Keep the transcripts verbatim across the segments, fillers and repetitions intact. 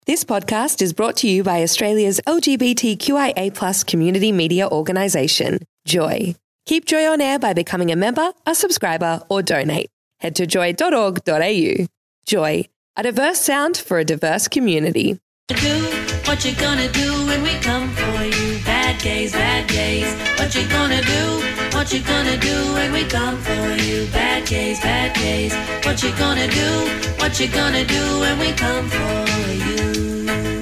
This podcast is brought to you by Australia's L G B T Q I A plus community media organisation, Joy. Keep Joy on air by becoming a member, a subscriber or donate. Head to joy dot org dot a u. Joy, a diverse sound for a diverse community. Do what you gonna do when we come for you, bad gays, bad gays. What you gonna do? What you gonna do when we come for you, bad gays, bad gays. What you gonna do? What you gonna do when we come for you?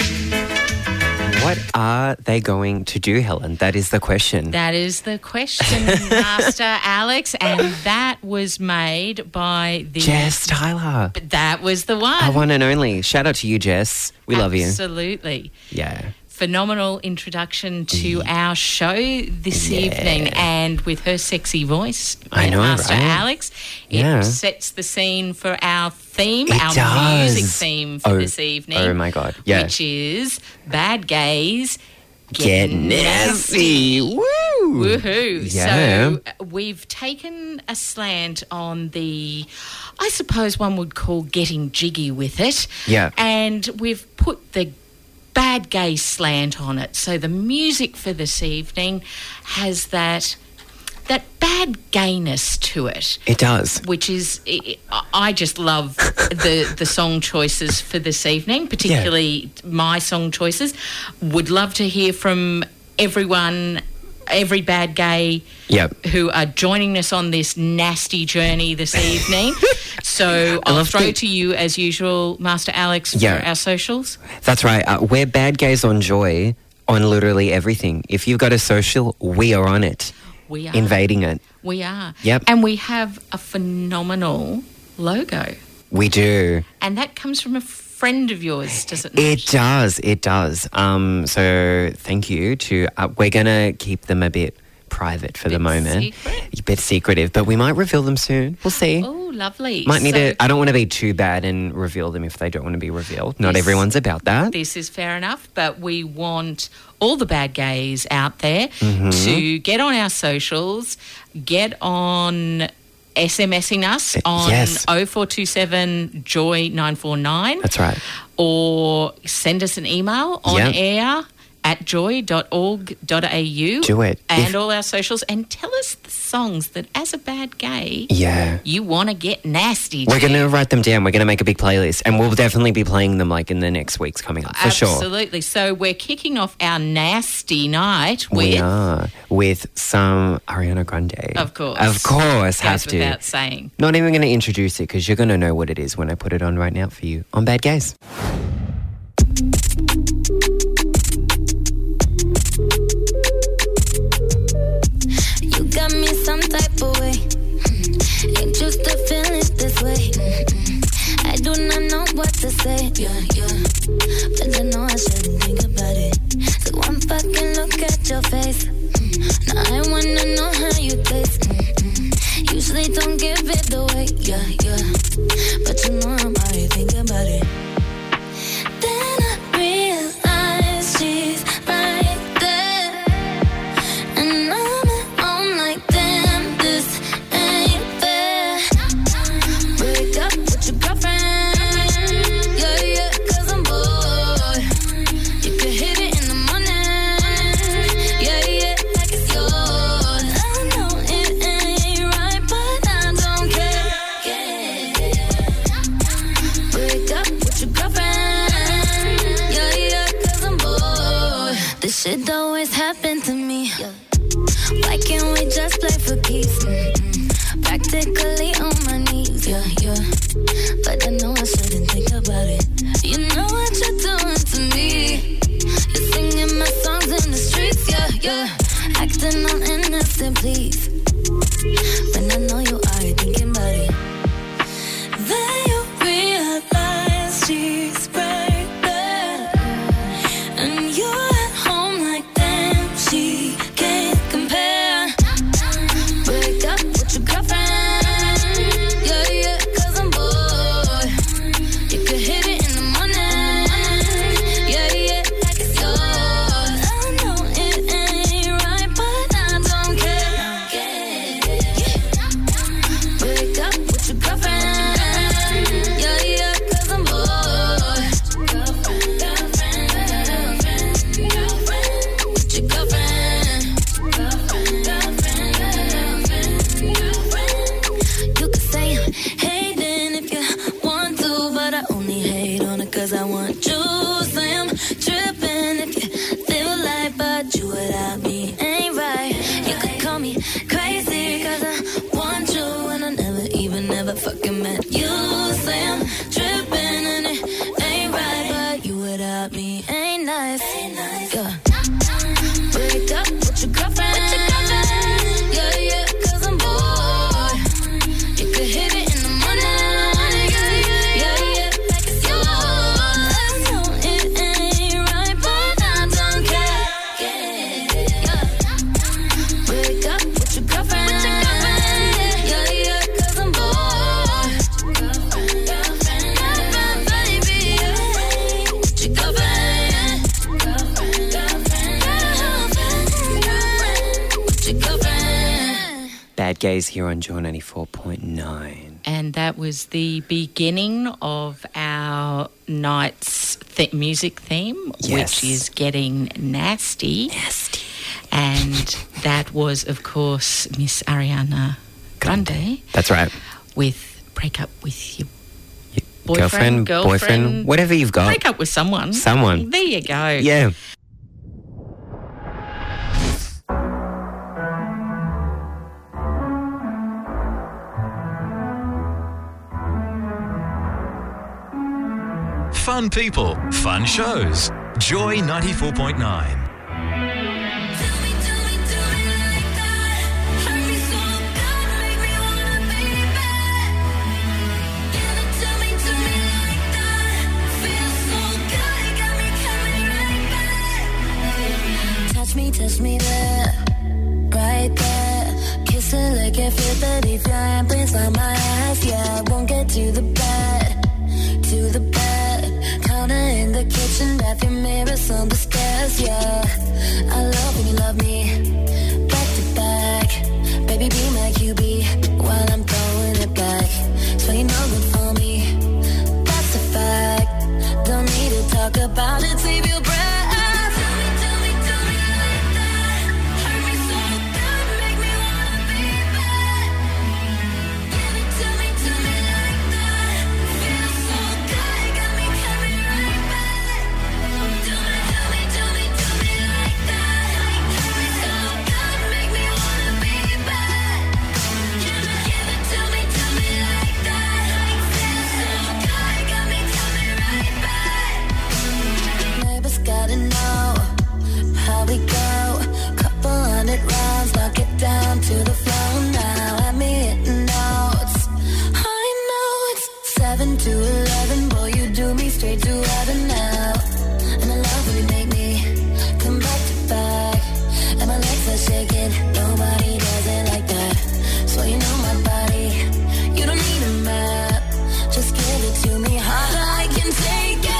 What are they going to do, Helen? That is the question. That is the question, Master Alex, and that was made by the... Jess Tyler. But that was the one. Our one and only. Shout out to you, Jess. We love you. Absolutely. Yeah. Phenomenal introduction to our show this Yeah. evening, and with her sexy voice, I know, Master right? Alex, it Yeah. sets the scene for our theme, It our does. music theme for Oh, this evening. oh my God, yeah. Which is Bad Gays Get nasty. Woo. Woohoo. Yeah. So uh, we've taken a slant on the, I suppose one would call getting jiggy with it. Yeah. And we've put the bad gay slant on it. So the music for this evening has that that bad gayness to it. It does. Which is, I I just love the the song choices for this evening, particularly my song choices. Would love to hear from everyone, every bad gay Yep. who are joining us on this nasty journey this evening. So I I'll love throw the- to you, as usual, Master Alex, Yeah. for our socials. That's right. Uh, we're Bad Gays on Joy on literally everything. If you've got a social, we are on it. We are. Invading it. We are. Yep. And we have a phenomenal logo. We do. And that comes from a friend of yours, does it not? It does. It does. Um, so thank you to, uh, we're going to keep them a bit private for the Bit moment. secret? A bit secretive, but we might reveal them soon. We'll see. Oh, lovely. Might need So to, I don't want to be too bad and reveal them if they don't want to be revealed. Not This- everyone's about that. This is fair enough, but we want all the bad gays out there Mm-hmm. to get on our socials, get on SMSing us on yes. oh four two seven joy nine four nine. That's right. Or send us an email on Yep. air at joy dot org dot a u. Do it. And If- all our socials, and tell us the songs that as a bad gay Yeah. you want to get nasty We're to. going to write them down. We're going to make a big playlist and we'll definitely be playing them like in the next weeks coming up for sure. Absolutely. So we're kicking off our nasty night with... We are with some Ariana Grande. Of course. Of course, Goes have to. without saying. Not even going to introduce it because you're going to know what it is when I put it on right now for you on Bad Gays. You got me some type of way. Mm. Ain't used to feeling this way. Mm-mm. I do not know what to say. Yeah, yeah. But I know I shouldn't think about it. So one fucking look at your face. Mm. Now I wanna know how you taste. Mm-mm. Usually don't give it away. Yeah, yeah. But you know I'm already thinking about it. Then I realize she's right there. And I'm at home like, damn, this ain't fair. Break up with your girlfriend. Yeah, yeah, cause I'm bored. You can hit it in the morning. Yeah, yeah, like it's yours. I know it ain't right, but I don't care. Yeah. Break up with your girlfriend. Yeah, yeah, cause I'm bored. This shit always happened to me. Why can't we just play for keeps? Mm-mm. Practically on my knees, yeah, yeah. But I know I shouldn't think about it. You know what you're doing to me. You're singing my songs in the streets, yeah, yeah. Acting all innocent, please. When I know you are thinking about it. Then you realize she's right there. And you're at home like, damn, she can't compare. Break up with your girlfriend. Yeah, yeah, cause I'm bored. You can hit it Bad Gays here on Joy ninety-four point nine. And that was the beginning of our night's th- music theme, Yes. which is Getting Nasty. Nasty. And that was, of course, Miss Ariana Grande That's right. with Break Up With Your Girlfriend, Boyfriend, girlfriend, boyfriend, whatever you've got. Break Up With Someone. Someone. There you go. Yeah. Fun people, fun shows. Joy ninety-four point nine. Touch me, touch me there, right there. Kiss it like if you're thirty, feel and please on my ass. Yeah, won't get to the bed, to the bed. Counter in the kitchen, bathroom mirrors on the stairs. Yeah, I love when you love me, back to back. Baby, be my Q B while I'm throwing it back. So you know good for me, that's a fact. Don't need to talk about it, save your breath. Gotta know how we go. Couple hundred rounds, knock it down to the floor now. Have me hitting notes. I know it's seven to eleven. Boy, you do me straight to heaven now. And I love when you make me come back to back. And my legs are shaking. Nobody does it like that. So you know my body. You don't need a map. Just give it to me harder. I can take it.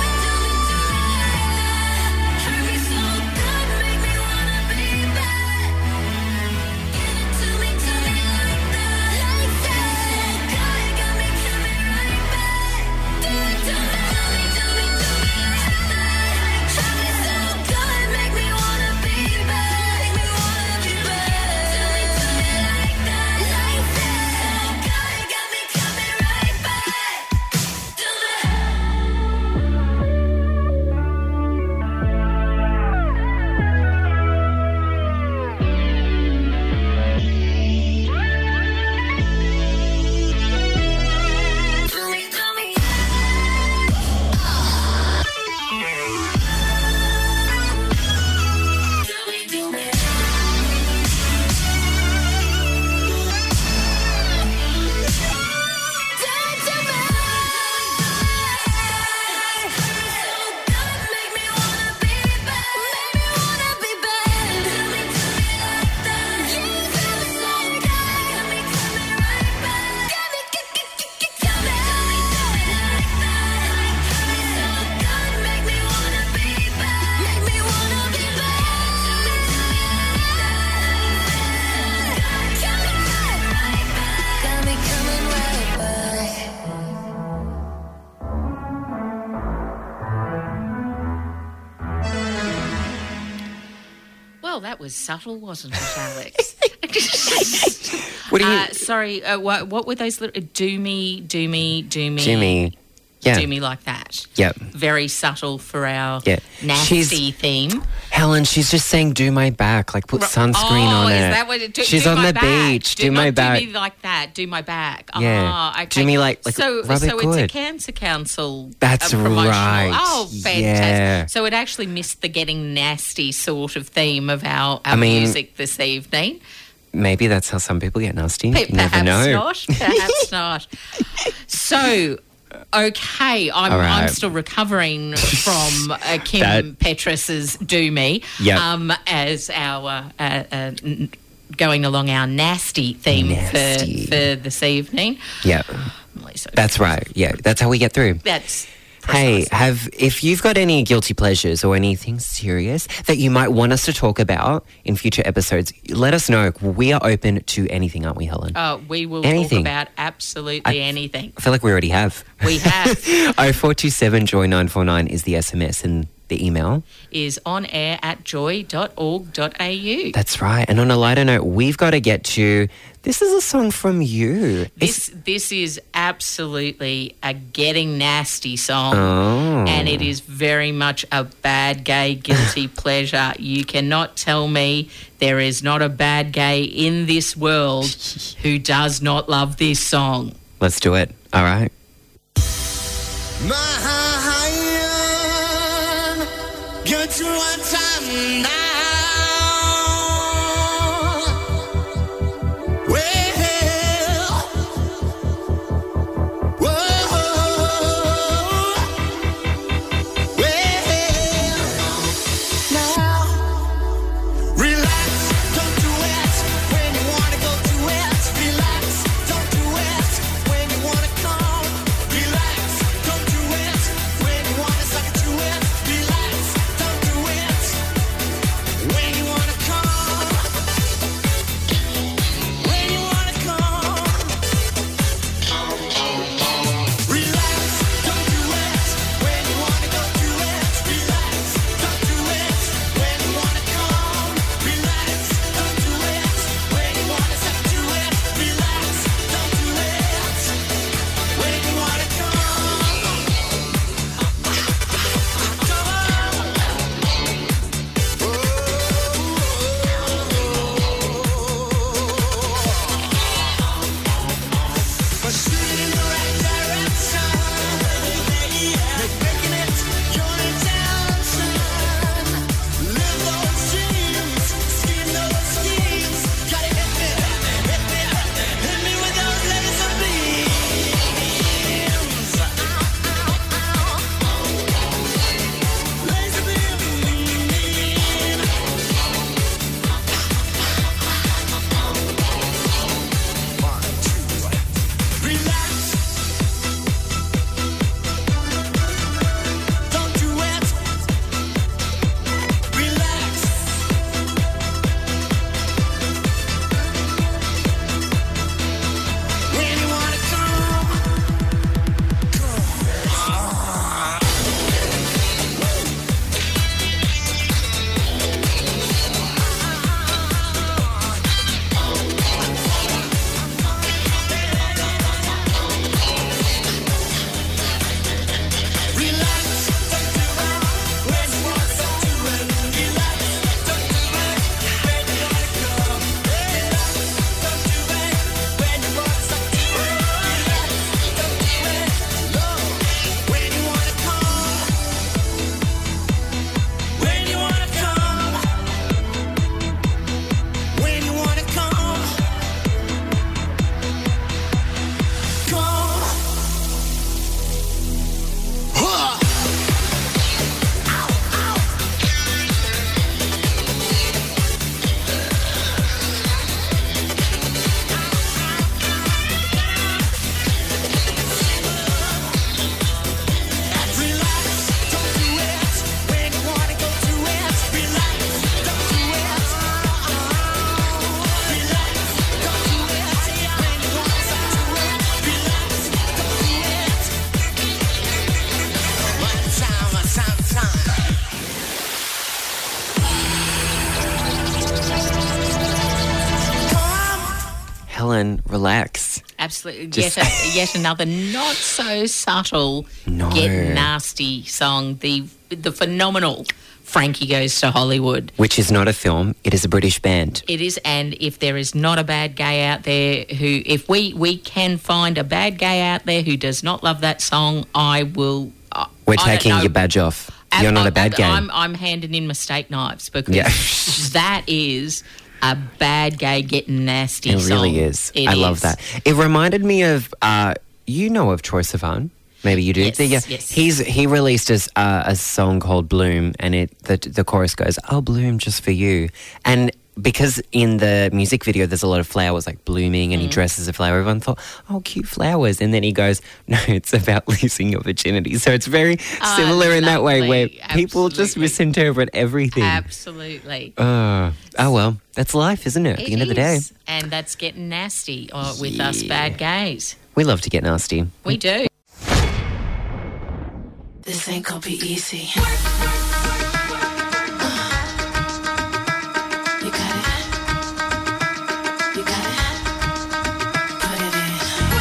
That was subtle, wasn't it, Alex? What do you... Uh, sorry, uh, what, what were those little... Do me, do me, do me... Do me. Yeah. Do me like that. Yep. Very subtle for our yeah. nasty she's, theme. Helen, she's just saying do my back, like put sunscreen oh, on is it. That what it, do, she's do on my the back. beach, do, do my not back. Do me like that, do my back. Yeah. Oh, okay. Do me like, like so, rub so it good. it's a Cancer Council That's uh, promotional. right. Oh, fantastic. Yeah. So it actually missed the getting nasty sort of theme of our, our I mean, music this evening. Maybe that's how some people get nasty. You Perhaps never know. not. Perhaps not. So... Okay, I'm, right. I'm still recovering from uh, Kim That... Petrus's "Do Me" yep. um, as our uh, uh, n- going along our nasty theme nasty. For, for this evening. Yeah, So that's right. Yeah, that's how we get through. That's Hey, have if you've got any guilty pleasures or anything serious that you might want us to talk about in future episodes, let us know. We are open to anything, aren't we, Helen? Oh, we will Anything. talk about absolutely I- anything. I feel like we already have. We have. oh four two seven joy nine four nine is the S M S and the email. Is on air at joy dot org dot a u. That's right. And on a lighter note, we've got to get to, this is a song from you. This this is absolutely a getting nasty song. Oh. And it is very much a bad gay guilty pleasure. You cannot tell me there is not a bad gay in this world who does not love this song. Let's do it. All right. Get you one time now. Well, whoa, well, now relax, don't do it when you wanna go to it. Relax, don't do it when you wanna come. Relax, don't do it when you wanna suck it to it. Relax. When you wanna come, when you wanna come, relax, don't do it. When you wanna go to it, relax, don't do it. When you wanna come, relax, don't do it. When you wanna suck to it, relax, don't do it. When you wanna come, come on. But shooting in the right direction, making it your intention. Live those dreams, scheme those schemes. Gotta hit me, hit me, hit me with those laser beams. Laser beam. Relax. Don't do it. Relax. When you wanna come, relax. Don't do it. When you wanna go to it, relax. Don't do it. When you wanna come, relax. Don't do it. When you wanna suck to it, relax. Don't do it. No. When you wanna come, when you wanna come, when you wanna come, come. Huh. Relax, don't do it. When you wanna go to it, relax, don't do it. Relax, don't do it. When you wanna suck to it, relax, don't do it. One time, one time, time. Come. Helen, relax. Absolutely. Just- Yet, a, yet another not so subtle No. get nasty song. The the phenomenal Frankie Goes to Hollywood. Which is not a film, it is a British band. It is, and if there is not a bad gay out there who, if we, we can find a bad gay out there who does not love that song, I will. Uh, We're I don't taking know. your badge off. Ab- You're not a ab- bad ab- gay. I'm, I'm handing in my steak knives because Yeah. that is a bad gay getting nasty It song. really is. It I love is. that. It reminded me of, uh, you know of Troye Sivan. Maybe you do. Yes, The- yeah, yes. He's he released a, uh, a song called Bloom, and it the the chorus goes, "I'll bloom just for you," and because in the music video there's a lot of flowers like blooming and he Mm. dresses a flower, everyone thought, oh, cute flowers. And then he goes, no, it's about losing your virginity. So it's very Oh, similar in that way where lovely. people just Absolutely. misinterpret everything. Absolutely. Uh, oh, well, that's life, isn't it? At the It end of the day. is. And that's getting nasty uh, with us bad gays. We love to get nasty. We do. This ain't gonna be easy. You got it. You got it. Put it in.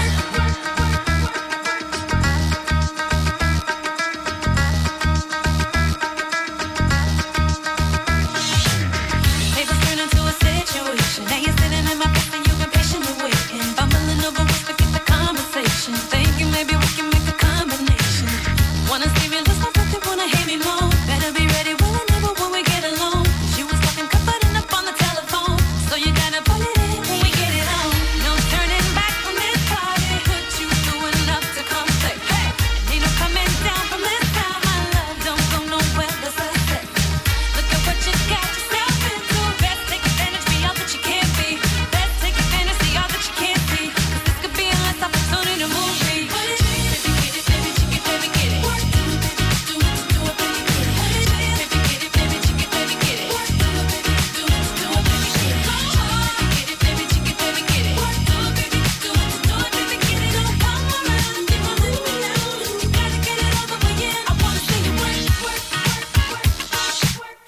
Papers turn into a situation. Now you're sitting in my face and you've been patiently waiting. Bumbling over words to get the conversation. Thinking maybe we can make a combination. Wanna see me lose my breath, they wanna hear me moan. Better be ready, will I never when we get alone. 'Cause you was talking comforting up on the telephone. So you gotta put it in when we get it on. No turning back from this party. Put you through enough to come say, hey. Ain't no coming down from this time. My love don't go nowhere, that's a set. Look at what you got yourself into. Best take advantage, be all that you can't be. Best take advantage, see all that you can't see. 'Cause this could be a last opportunity to move me. Baby, get it, baby, chicken, baby, get it. Do it, do it, baby, get it. Baby, get it, baby, chicken, baby, get it. Do it, baby, do it, do it, baby, get it. Get it, baby, chicken, baby, get it. Do it, baby, do it, do it, baby, get it. Don't come around, keep on moving now. You gotta get it over with, yeah. I wanna see you work, work, work, work.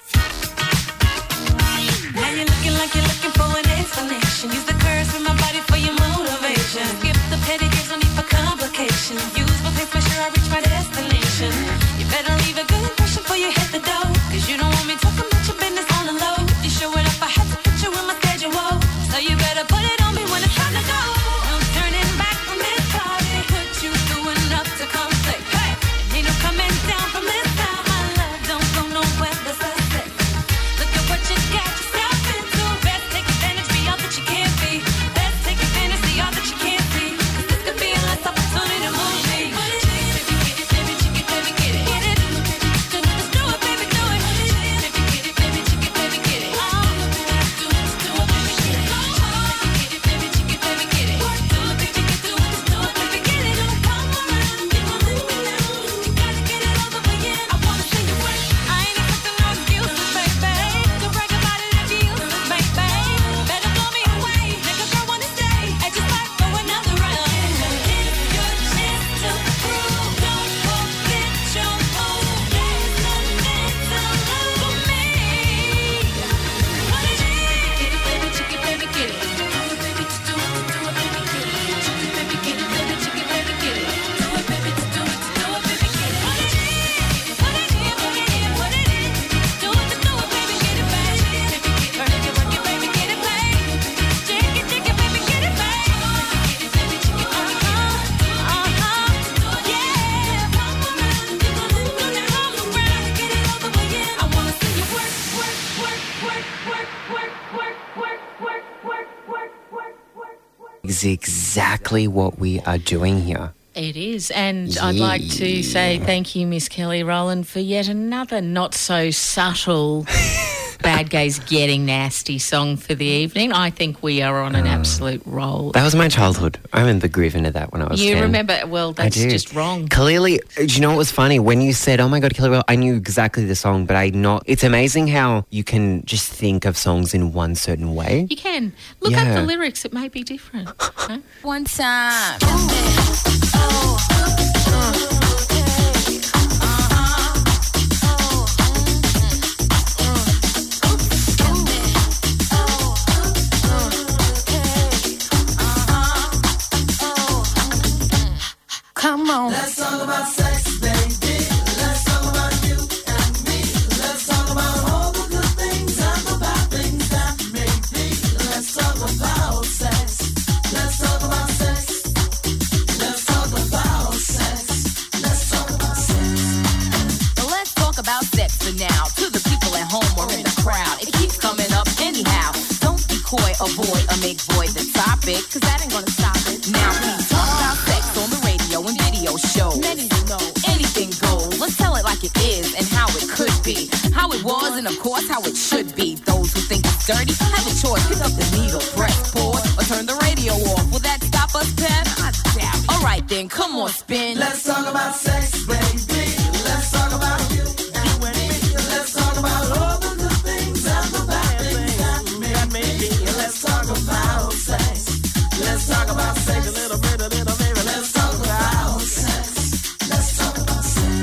Now you're looking like you're looking for an explanation. Use the curves in my body for your motivation. Skip the petty games, no need for complications. Use my pace, make sure I reach my destination. You better leave a good impression before you hit the door. 'Cause you don't want me talking about your business on the low. You show it up, I had to put you in my schedule. So you better put it on me when it's time to go. No turning back from this party. Put you through enough to come say, hey. Ain't no coming down from this time. My love don't go nowhere, that's a set. Look at what you got yourself into. Best take advantage, be all that you can't be. Best take advantage, see all that you can't see. 'Cause this could be a last opportunity to move me. Baby, get it, baby, chicken, baby, get it. Get it. Do it, do it, baby, do it. Baby, get it, baby, chicken, baby, get it. Oh, do it, do it, baby, get it. Get it, baby, chicken, baby, get it. Do it, baby, get do it, do it, baby, get it. Don't come around, keep on moving now. You gotta get it over with, yeah. I wanna see you work. I ain't expecting no excuses, baby. Don't brag about it if you use this, baby. Better blow me away, make a girl wanna stay. I just might go another round. It's your chance to prove. Don't forget your move. There's nothing to lose for me. What is it? Get it, baby, chicken, baby, get it. Do it, baby, do it, do it, baby, get it. Chicken, baby, get it, baby, chicken, baby, get it. Do it, baby, do it, do it, baby, get it. What is it? What is it? What is it? What is it? Do it, do it, baby, get it, baby. Baby, get it, work it, work it, baby, get it, baby. Chicken, chicken, baby, get it, baby. Get it, baby, chicken, uh-huh, uh-huh, yeah. Come around, keep on moving now. Come around, get it over with, yeah. I wanna see you work, work, work, work, work, work, work, work, work, work, work, work, work, work. Is exactly what we are doing here. It is. And I'd like to say thank you, Miss Kelly Rowland, for yet another not so subtle Bad Gays Getting Nasty song for the evening. I think we are on an absolute roll. That was my childhood. I remember grooving to that when I was You ten. remember? Well, that's I do. just wrong. Clearly, do you know what was funny? When you said, oh my God, Kelly Rowland, I knew exactly the song, but I not. It's amazing how you can just think of songs in one certain way. You can. Look Yeah. up the lyrics. It may be different. Huh? One time. Come on. Let's talk about sex, baby. Let's talk about you and me. Let's talk about all the good things and the bad things that may be. Let's talk about sex. Let's talk about sex. Let's talk about sex. Let's talk about sex. So let's talk about sex for now. To the people at home or in the crowd, it keeps coming up anyhow. Don't be coy, avoid, or make void the topic, cause that ain't gonna stop it. Now we talk about sex on the radio and video shows. Many will know anything goes. Let's tell it like it is and how it could be, how it was, and of course how it should be. Those who think it's dirty? Have a choice, pick up the needle, press pause, or turn the radio off. Will that stop us, Pat? I doubt it. All right then, come on, spin. Let's talk about sex, baby. Let's talk about you and me. Let's talk about all the good things and the bad things that may be. Let's talk about sex. Let's talk about sex. A little bit, a little baby. Let's talk about sex. Let's talk about sex.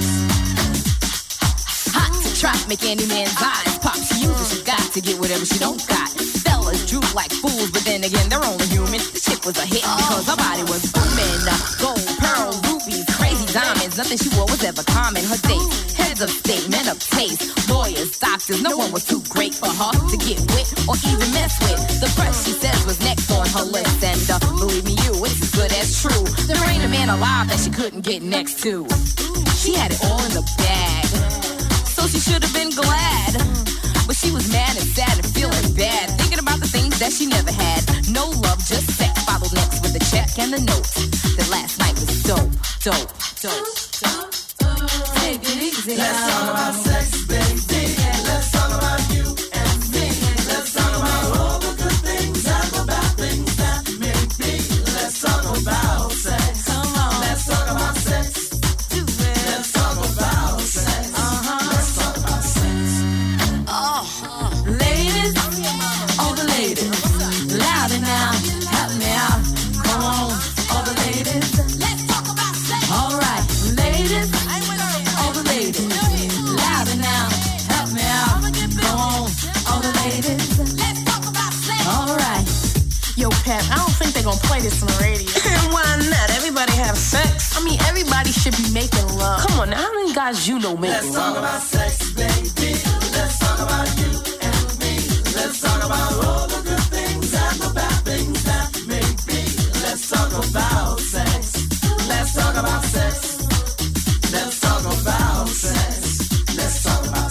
Hot to trap, make any man's eyes pop. She uses she got to get whatever she don't got. Fellas droop like fools, but then again, they're only human. The chick was a hit because her body was booming. Uh, gold, pearl, rubies, crazy diamonds. Nothing she wore was ever common. Her dates, heads of state, men of taste, lawyers, doctors. No one was too great for her to get with or even mess with. The press, she says, was next on her list. And uh, believe me, you, it's as good as true. There ain't a man alive that she couldn't get next to. She had it all in the bag, so she should have been glad. But she was mad and sad and feeling bad, thinking about the things that she never had. No love, just sex. Followed next with the check and the note. That last night was dope, dope, dope, dope. Take it easy. Let's talk about sex, baby. Let's talk about you and me. Let's talk about all the good things and the bad things that may be. Let's talk about sex. Come on. Let's talk about sex. Do it. Let's talk about sex. Uh-huh. Let's talk about sex. Oh, ladies, all the ladies, louder now, help me out. Come on, all the ladies, let's talk about sex. All right, ladies, all the ladies, louder now, help me out. Come on, all the ladies, let's talk about sex. All right. Yo, Pat, I don't think they're gonna play this on the radio. Why not? Everybody have sex. I mean, everybody should be making love. Come on, now, how many guys you know making Let's talk love? about sex, baby. Let's talk about you and me. Let's talk about all the good things and the bad things that may be. Let's talk about sex. Let's talk about sex. Let's talk about sex. Let's talk about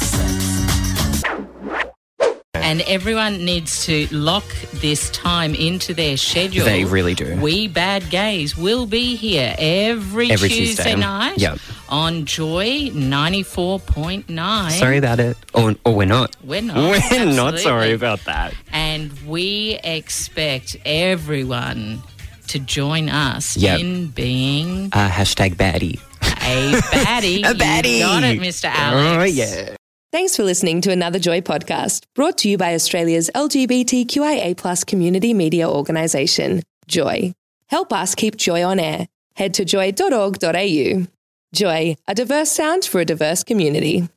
sex. And everyone needs to lock this time into their schedule. They really do. We Bad Gays will be here every, Every Tuesday, Tuesday. night Yep. on Joy ninety-four point nine. Sorry about it. Or, or we're not. We're not. We're not absolutely. sorry about that. And we expect everyone to join us Yep. in being Uh, hashtag baddie. a baddie. A baddie. You got it, Mister Alex. Oh, yeah. Thanks for listening to another Joy podcast, brought to you by Australia's L G B T Q I A plus community media organisation, Joy. Help us keep Joy on air. Head to joy dot org dot a u. Joy, a diverse sound for a diverse community.